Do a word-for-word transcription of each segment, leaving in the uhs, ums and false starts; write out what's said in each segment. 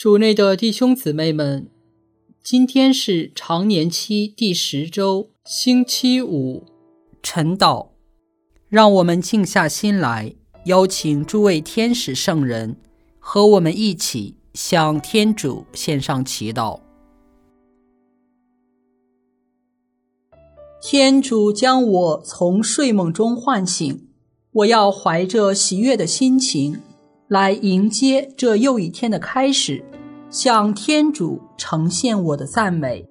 主内的弟兄姊妹们，今天是常年期第十周，星期五，晨祷。让我们静下心来，邀请诸位天使圣人和我们一起向天主献上祈祷。天主将我从睡梦中唤醒，我要怀着喜悦的心情来迎接这又一天的开始，向天主呈现我的赞美。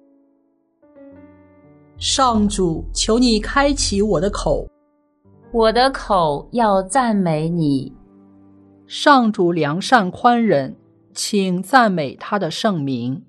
上主，求你开启我的口， 我的口要赞美你。 上主良善宽仁，请赞美他的圣名。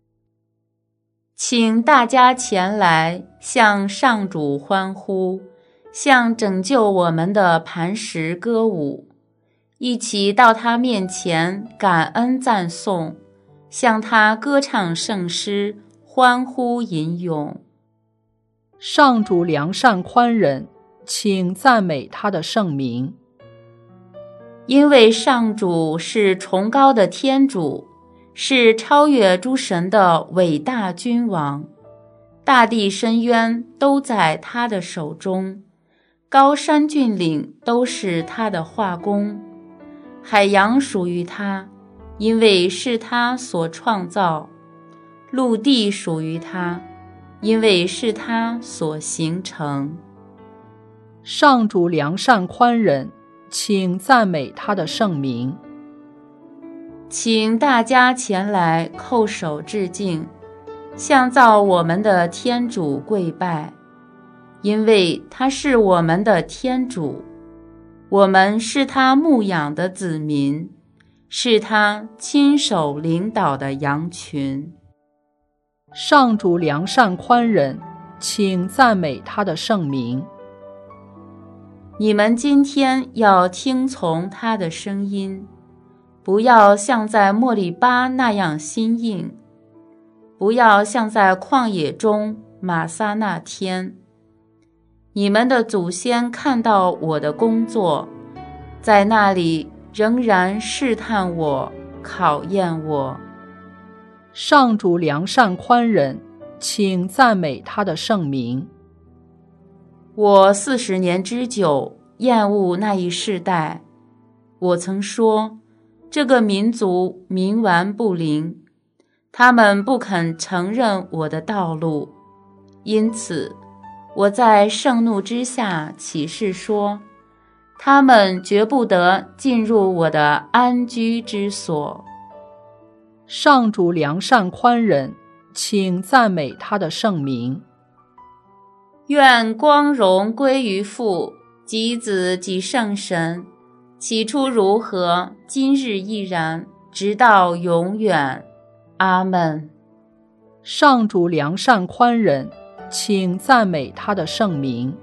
请大家前来向上主欢呼，向拯救我们的磐石歌舞，一起到他面前感恩赞颂，向他歌唱圣诗，欢呼吟咏。 上主良善宽仁，请赞美他的圣名。 因为上主是崇高的天主，是超越诸神的伟大君王，大地深渊都在他的手中，高山峻岭都是他的画工，海洋属于他，因为是他所创造，陆地属于他，因为是他所形成。 上主良善宽仁，请赞美他的圣名。 请大家前来叩首致敬，向造我们的天主跪拜，因为他是我们的天主，我们是他牧养的子民，是他亲手领导的羊群。 上主良善宽仁，请赞美他的圣名。 你们今天要听从他的声音，不要像在莫利巴那样心硬，不要像在旷野中玛撒那天。你们的祖先看到我的工作，在那里仍然试探我，考验我。 上主良善宽仁，请赞美他的圣名。 我四十年之久，厌恶那一世代。我曾说，这个民族冥顽不灵，他们不肯承认我的道路，因此我在盛怒之下起誓说，他们绝不得进入我的安居之所。 上主良善宽仁，请赞美他的圣名。 愿光荣归于父及子及圣神，起初如何，今日亦然，直到永远。阿们。 上主良善宽仁，请赞美他的圣名。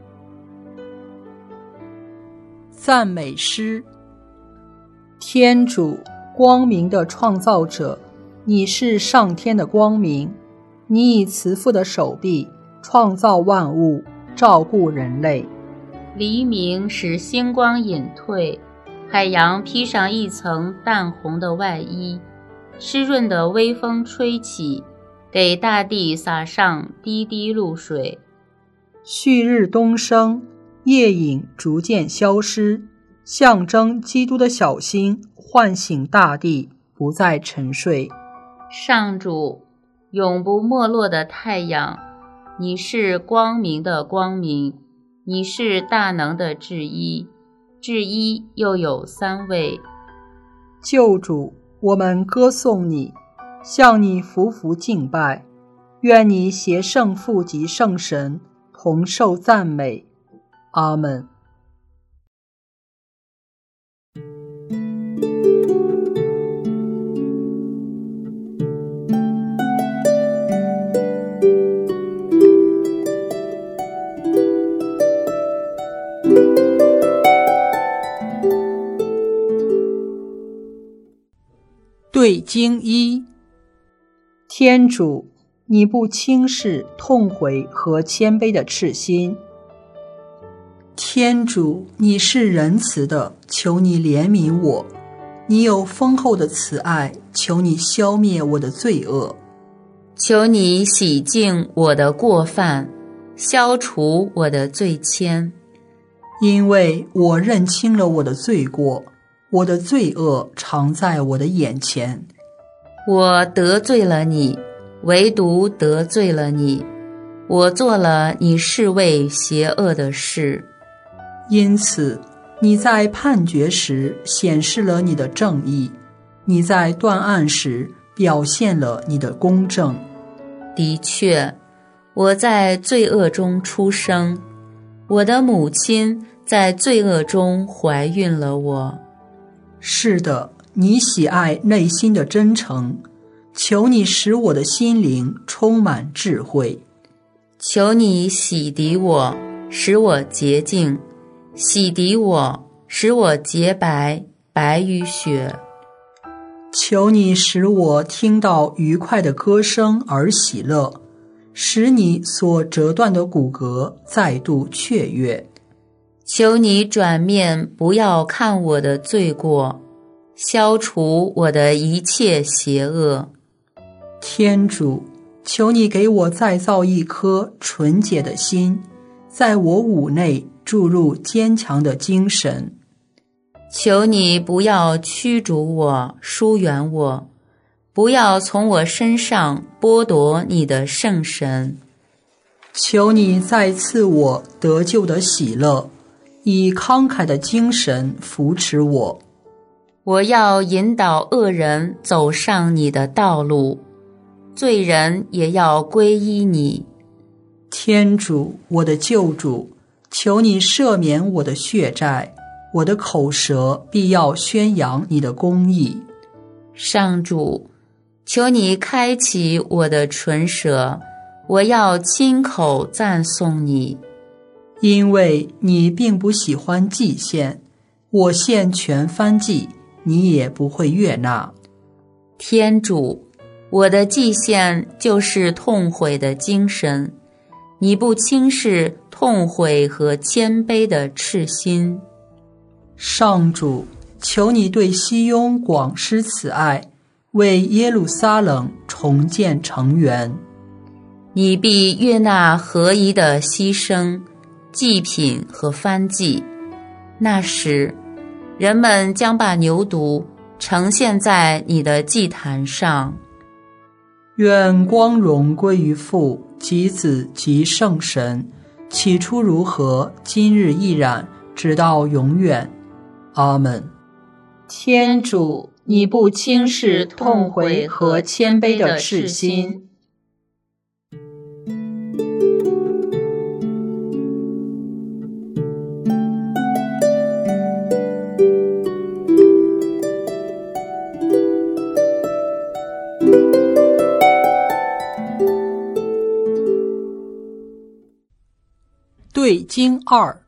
赞美诗。天主，光明的创造者，你是上天的光明，你以慈父的手臂创造万物，照顾人类。 黎明使星光隐退，海洋披上一层淡红的外衣，湿润的微风吹起，给大地洒上滴滴露水。 旭日东升，夜影逐渐消失，象征基督的小星唤醒大地，不再沉睡。 上主，永不没落的太阳，你是光明的光明，你是大能的至一，至一又有三位。 救主，我们歌颂你，向你匍匐敬拜，愿你携圣父及圣神同受赞美。阿们。对经一。天主，你不轻视痛悔和谦卑的赤心。天主，你是仁慈的，求你怜悯我。 你有丰厚的慈爱，求你消灭我的罪恶。 求你洗净我的过犯，消除我的罪愆。 因为我认清了我的罪过，我的罪恶常在我的眼前。 我得罪了你，唯独得罪了你，我做了你视为邪恶的事。 因此，你在判决时显示了你的正义，你在断案时表现了你的公正。 的确，我在罪恶中出生，我的母亲在罪恶中怀孕了我。 是的，你喜爱内心的真诚，求你使我的心灵充满智慧。 求你洗涤我，使我洁净，洗涤我，使我洁白，白于雪。 求你使我听到愉快的歌声而喜乐，使你所折断的骨骼再度雀跃。 求你转面不要看我的罪过，消除我的一切邪恶。 天主，求你给我再造一颗纯洁的心，在我五内注入坚强的精神。 求你不要驱逐我，疏远我，不要从我身上剥夺你的圣神。 求你再赐我得救的喜乐，以慷慨的精神扶持我。 我要引导恶人走上你的道路，罪人也要皈依你。 天主，我的救主，求你赦免我的血债，我的口舌必要宣扬你的公义。 上主，求你开启我的唇舌，我要亲口赞颂你。 因为你并不喜欢祭献，我献全燔祭，你也不会悦纳。 天主，我的祭献就是痛悔的精神，你不轻视痛悔和谦卑的赤心。 上主，求你对西雍广施慈爱，为耶路撒冷重建城垣。 你必悦纳合宜的牺牲、祭品和燔祭。那时，人们将把牛犊呈现在你的祭坛上。 愿光荣归于父及子及圣神，起初如何，今日亦然，直到永远。阿们。 天主，你不轻视痛悔和谦卑的赤心。 对经二。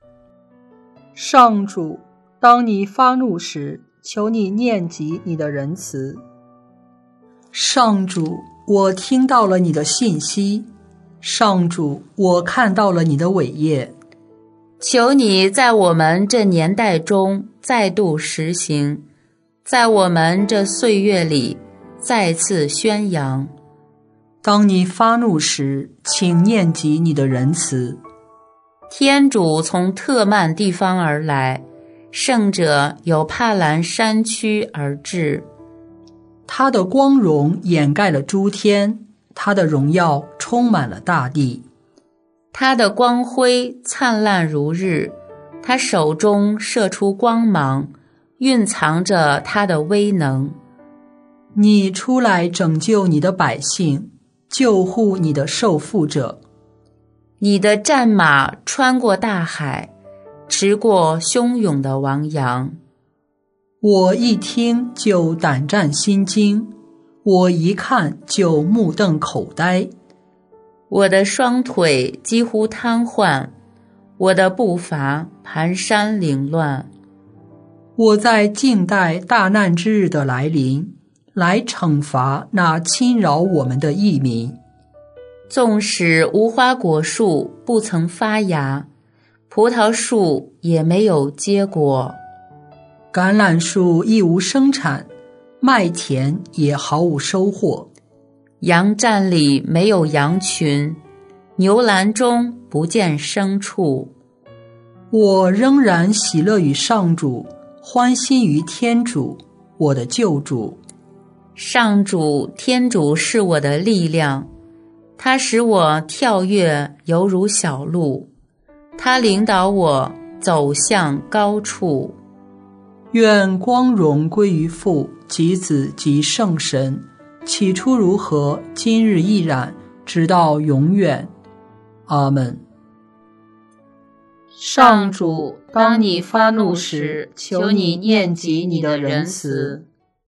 上主，当你发怒时，求你念及你的仁慈。上主，我听到了你的信息。上主，我看到了你的伟业。 求你在我们这年代中再度实行，在我们这岁月里再次宣扬。 当你发怒时，请念及你的仁慈。 天主从特曼地方而来，圣者由帕兰山区而至。 他的光荣掩盖了诸天，他的荣耀充满了大地。 他的光辉灿烂如日，他手中射出光芒，蕴藏着他的威能。 你出来拯救你的百姓，救护你的受缚者。 你的战马穿过大海，驰过汹涌的汪洋。 我一听就胆战心惊，我一看就目瞪口呆。 我的双腿几乎瘫痪，我的步伐蹒跚凌乱。 我在静待大难之日的来临，来惩罚那侵扰我们的异民。 纵使无花果树不曾发芽，葡萄树也没有结果。 橄榄树亦无生产，麦田也毫无收获。 羊站里没有羊群，牛栏中不见牲畜。 我仍然喜乐于上主，欢欣于天主，我的救主。 上主天主是我的力量，他使我跳跃犹如小鹿，他领导我走向高处。 愿光荣归于父及子及圣神，起初如何，今日亦然，直到永远。阿们。 上主，当你发怒时，求你念及你的仁慈。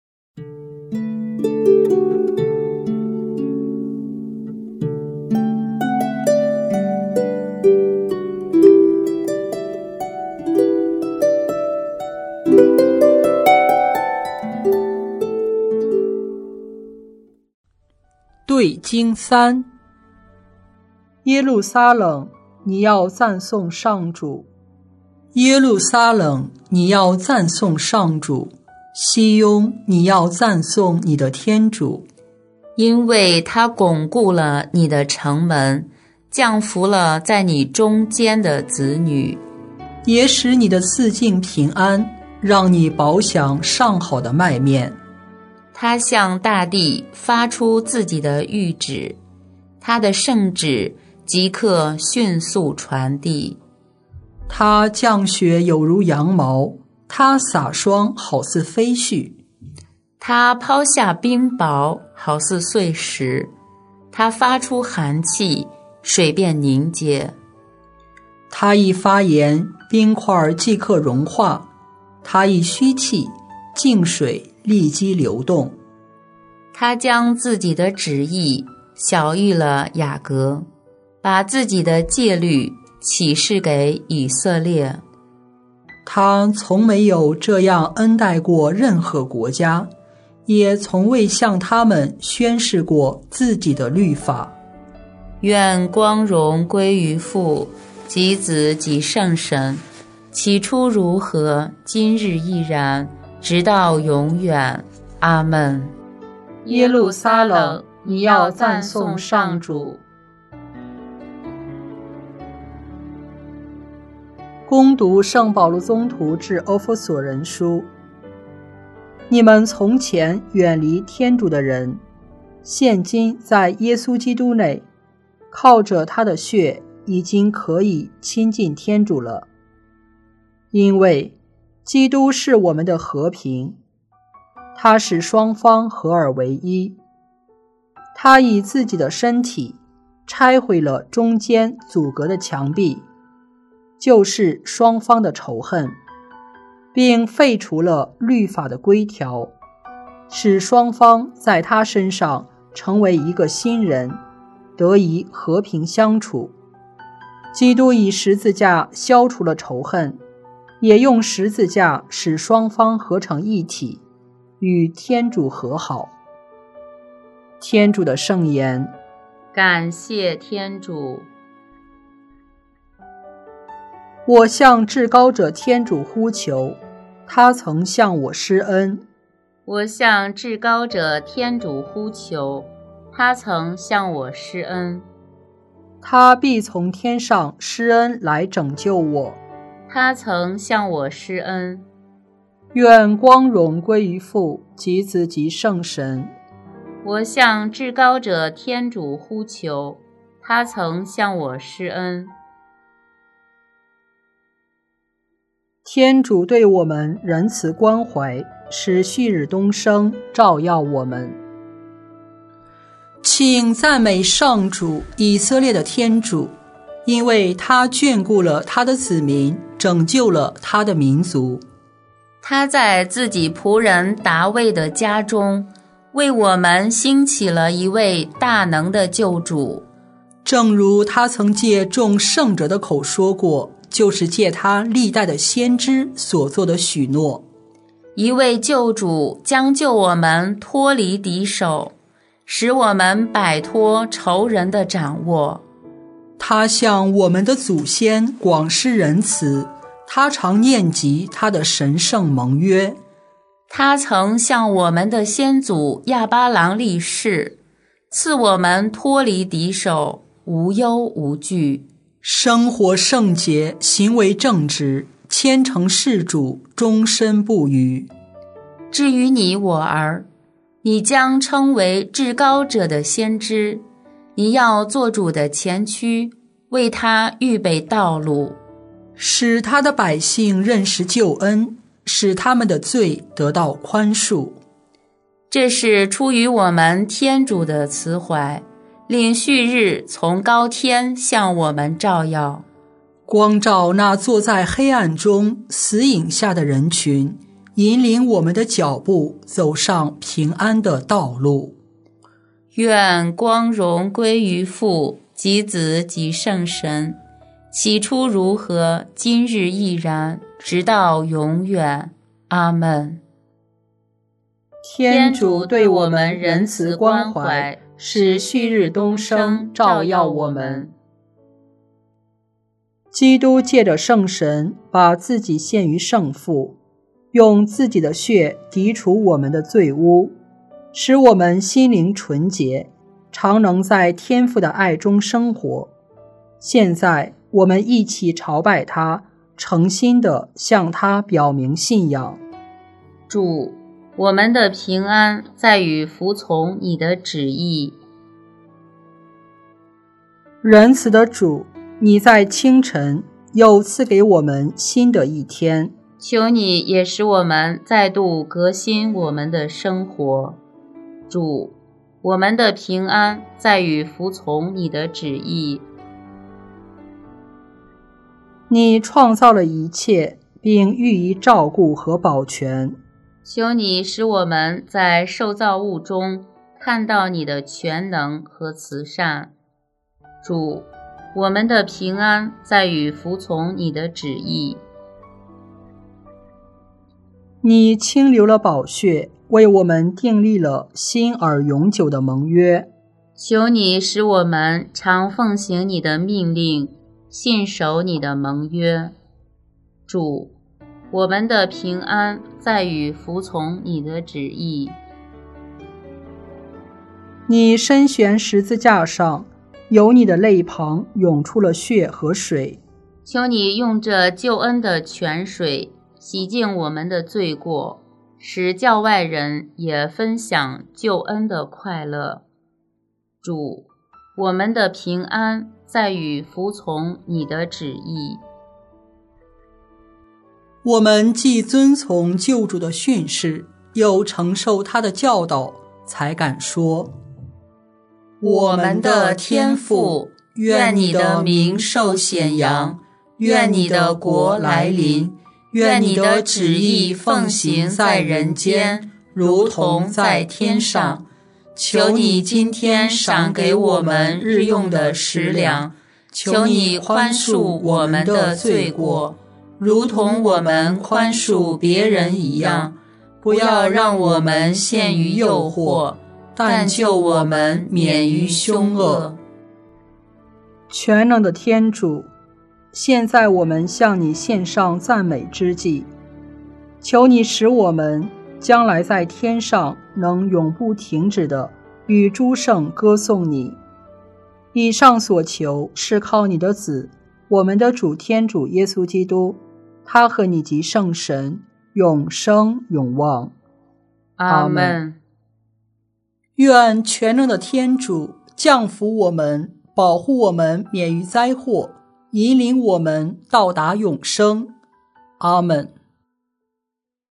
对经三。耶路撒冷，你要赞颂上主；耶路撒冷，你要赞颂上主；西雍，你要赞颂你的天主， 因为他巩固了你的城门，降服了在你中间的子女， 也使你的四境平安，让你饱享上好的麦面。 他向大地发出自己的谕旨，他的圣旨即刻迅速传递。 他降雪有如羊毛，他洒霜好似飞絮。 他抛下冰雹好似碎石，他发出寒气，水便凝结。 他一发言，冰块即刻融化；他一吁气，静水立即流动。 他将自己的旨意晓谕了雅各，把自己的戒律启示给以色列。 他从没有这样恩待过任何国家，也从未向他们宣示过自己的律法。 愿光荣归于父及子及圣神，起初如何，今日亦然，直到永远。阿们。 耶路撒冷，你要赞颂上主。 恭读圣保禄宗徒致欧弗所人书。你们从前远离天主的人，现今在耶稣基督内，靠着他的血已经可以亲近天主了。因为基督是我们的和平，他使双方合而为一。他以自己的身体拆毁了中间阻隔的墙壁，就是双方的仇恨，并废除了律法的规条，使双方在他身上成为一个新人，得以和平相处。基督以十字架消除了仇恨，也用十字架使双方合成一体，与天主和好。天主的圣言。 感谢天主。 我向至高者天主呼求，他曾向我施恩。 我向至高者天主呼求，他曾向我施恩。 他必从天上施恩来拯救我。 他曾向我施恩。 愿光荣归于父及子及圣神。 我向至高者天主呼求，他曾向我施恩。 天主对我们仁慈关怀，使旭日东升，照耀我们。请赞美上主，以色列的天主，因为他眷顾了他的子民，拯救了他的民族。 他在自己仆人达味的家中，为我们兴起了一位大能的救主， 正如他曾借众圣者的口说过，就是借他历代的先知所做的许诺。 一位救主将救我们脱离敌手，使我们摆脱仇人的掌握。 他向我们的祖先广施仁慈， 他常念及他的神圣盟约。 他曾向我们的先祖亚巴郎立誓，赐我们脱离敌手，无忧无惧， 生活圣洁，行为正直，虔诚事主，终身不渝。 至于你我儿，你将称为至高者的先知，你要做主的前驱，为他预备道路， 使他的百姓认识救恩，使他们的罪得到宽恕。 这是出于我们天主的慈怀，令旭日从高天向我们照耀， 光照那坐在黑暗中死影下的人群，引领我们的脚步走上平安的道路。 愿光荣归于父及子及圣神，起初如何，今日亦然，直到永远。阿们。 天主对我们仁慈关怀，使旭日东升，照耀我们。 基督借着圣神把自己献于圣父，用自己的血涤除我们的罪污，使我们心灵纯洁，常能在天父的爱中生活。现在我们一起朝拜他，诚心地向他表明信仰。 主，我们的平安在于服从你的旨意。 仁慈的主，你在清晨又赐给我们新的一天， 求你也使我们再度革新我们的生活。主，我们的平安在于服从你的旨意。 你创造了一切，并予以照顾和保全。 求你使我们在受造物中看到你的全能和慈善。主，我们的平安在于服从你的旨意。 你清流了宝血，为我们订立了新而永久的盟约。 求你使我们常奉行你的命令，信守你的盟约。主，我们的平安在于服从你的旨意。 你身悬十字架上，由你的肋旁涌出了血和水。 求你用这救恩的泉水洗净我们的罪过，使教外人也分享救恩的快乐。主，我们的平安在于服从你的旨意。 我们既遵从救主的训示，又承受他的教导，才敢说： 我们的天父，愿你的名受显扬，愿你的国来临，愿你的旨意奉行在人间，如同在天上。求你今天赏给我们日用的食粮，求你宽恕我们的罪过，如同我们宽恕别人一样，不要让我们陷于诱惑，但救我们免于凶恶。 全能的天主，现在我们向你献上赞美之祭，求你使我们将来在天上能永不停止地与诸圣歌颂你。以上所求是靠你的子，我们的主天主耶稣基督，他和你及圣神永生永望。 阿们。 愿全能的天主降福我们，保护我们免于灾祸，引领我们到达永生。阿们。